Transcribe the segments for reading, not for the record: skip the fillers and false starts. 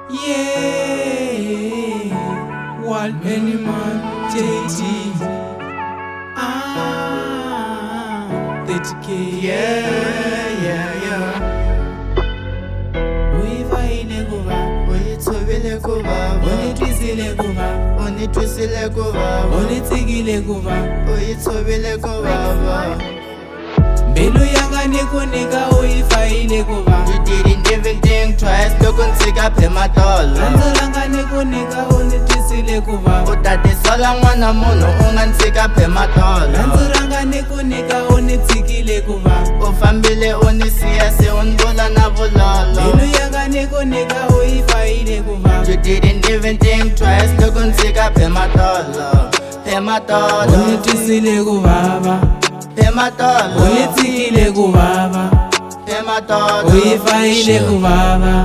Yeah, Walt Bennyman, JT. 30K. Yeah. Uyifayile kuba, Uyithobile kubaba, unitwisile kuba, unitwisile kubaba, unitsikile kuba, uyithobile kubaba. Mbelu yanga nikunika uyifayile kuba, You didn't even think twice, loko ntsika phematolo. Randzelanga nikunika unitwisile kuba, Utati sola n'wana munhu u nga ntsika phematolo. Randzelanga nikunika unitsikile kuba, Ufambile unisiya se unvula na vulolo. Mbelu yanga nikunika uyifayile kuba, You didn't even think twice, loko ntsika phematolo. Phematolo, unitwisile kubaba, phematolo, unitsikile kubaba, phematolo, uyifayile kubaba.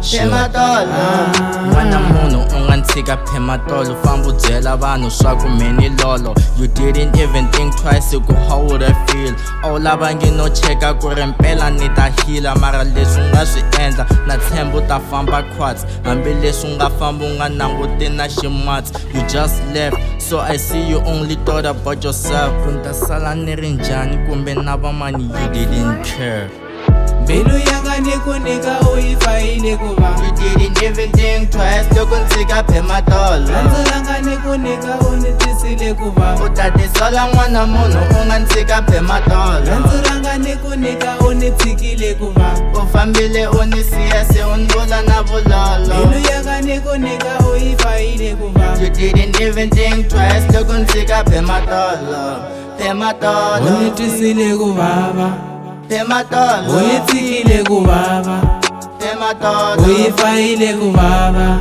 phematolo. N'wana munhu u nga ntsika phematolo, famba u byela vanhu swa ku meni lolo. You didn't even think twice ku how would I feel. A wu lavangi no cheka ku ri mpela ni ta hila, mara leswi u nga swi endla na tshemba u ta famba quartz. Hambileswi u nga famba u nga languti na ximatsi. You just left, so I see you only thought about yourself. Ku ni ta sala ni ri njhani kumbe na vamani, you didn't care. Mbelu yanga nikunika uyifayile kuba, You didn't even think twice, loko ntsika phematolo. Randzelanga nikunika unitwisile kuba, Utati sola n'wana munhu u nga ntsika phematolo. Randzelanga nikunika unitsikile kuba, Ufambile unisiya se unvula na vulolo. Mbelu yanga nikunika uyifayile kuba, You didn't even think twice, loko ntsika phematolo. Phematolo, unitwisile kubaba, phematolo, unitsikile kubaba, phematolo, uyifayile kubaba.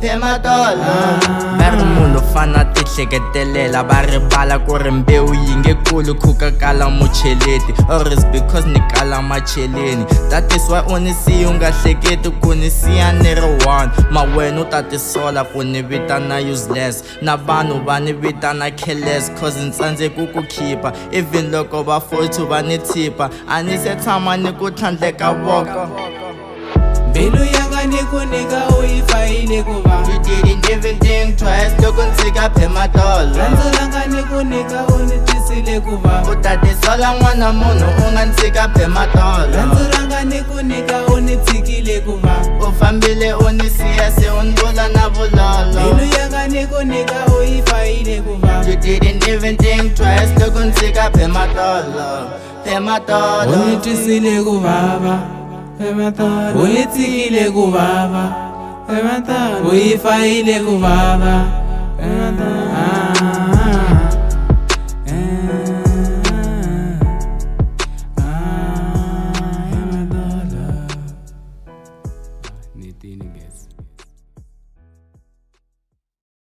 phematolo. Va ri munhu fana ti hleketelela, va rivala ku ri mbewu yi nge kuli khuka kala mucheleti, or is because ni kala macheleni. That is why u ni siya u nga hleketi ku ni siya ni ri one. Ma wena u ta tisola ku ni vitana useless, na vanhu va ni vitana careless, cause ni tsandzeki ku khipa. Even loko va forty va ni tshipa, a ni se tshama ni ku tlhandleka voko. Mbelu yanga nikunika uyifayile kuba, You didn't even think twice, loko ntsika phematolo. Randzelanga nikunika unitwisile kuba, Utati sola n'wana munhu u nga ntsika phematolo. Randzelanga nikunika unitsikile kuba, Ufambile unisiya se unvula na vulolo. Mbelu yanga nikunika uyifayile kuba, You didn't even think twice, loko ntsika phematolo. Phematolo, unitwisile kubaba, unitsikile kubaba, uyifayile kubaba. Nitini guys.